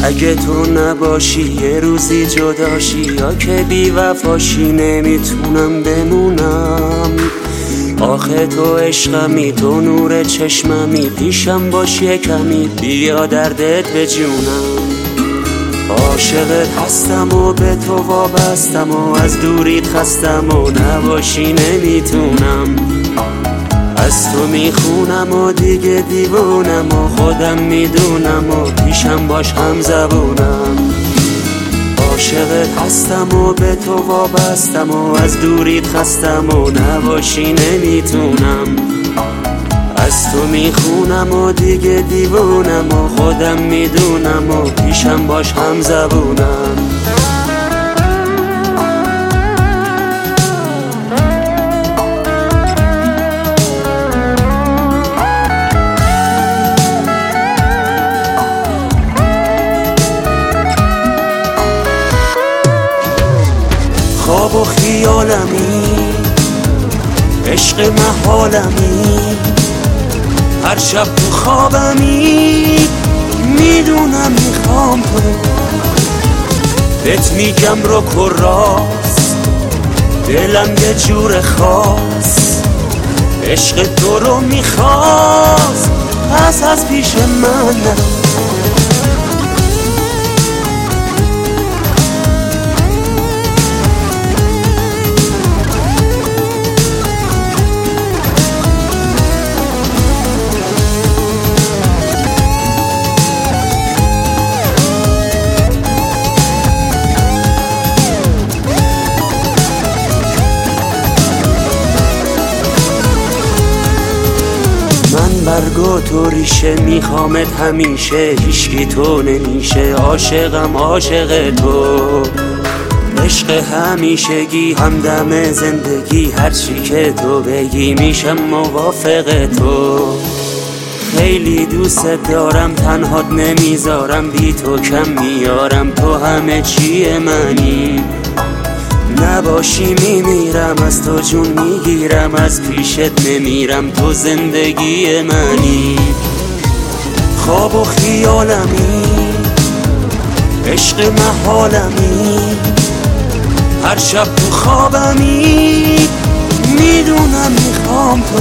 اگه تو نباشی یه روزی جداشی، یا که بی وفاشی نمیتونم بمونم. آخه تو عشقمی، تو نور چشممی، پیشم باشی کمی بیا دردت به جونم. عاشقت هستم و به تو وابستم و از دوریت خستم و نباشی نمیتونم. از تو میخونم و دیگه دیوونم و خودم میدونم و پیشم باش هم زبونم. عاشقت هستم و به تو وابستم و از دوریت خستم و نباشی نمیتونم. از تو میخونم و دیگه دیوونم و خودم میدونم و پیشم باش هم زبونم. خواب و خیالمی، عشق محالمی، هر شب تو خوابمی میدونم میخوام تو. بهت میگم رک و راست، دلم یه جور خاص، عشق تو رو میخواست پس از پیش من نرو. من برگو تو ریشه میخوامت همیشه، هیچکی تو نمیشه. عاشقم عاشق تو، عشق همیشگی، همدم زندگی، هرچی که تو بگی میشم موافق تو. خیلی دوست دارم، تنهات نمیذارم، بی تو کم میارم، تو همه چیه منی. نباشی میمیرم، از تو جون میگیرم، از پیشت نمیرم، تو زندگی منی. خواب و خیالمی، عشق محالمی، هر شب تو خوابمی میدونم میخوام تو.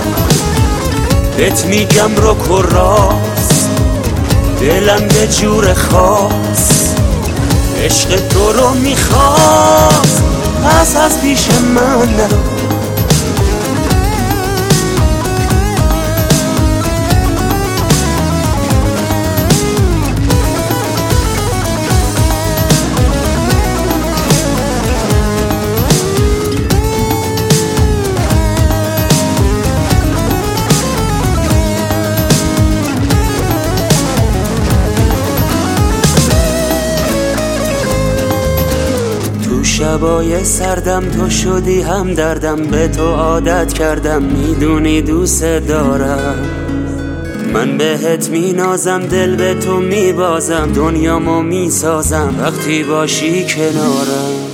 بهت میگم رک و راست، دلم یه جور خاص، عشق تو رو میخواست پس از پیش من نرو. شبای سردم تو شدی هم دردم، به تو عادت کردم، میدونی دوست دارم. من بهت مینازم، دل به تو میبازم، دنیامو میسازم وقتی باشی کنارم.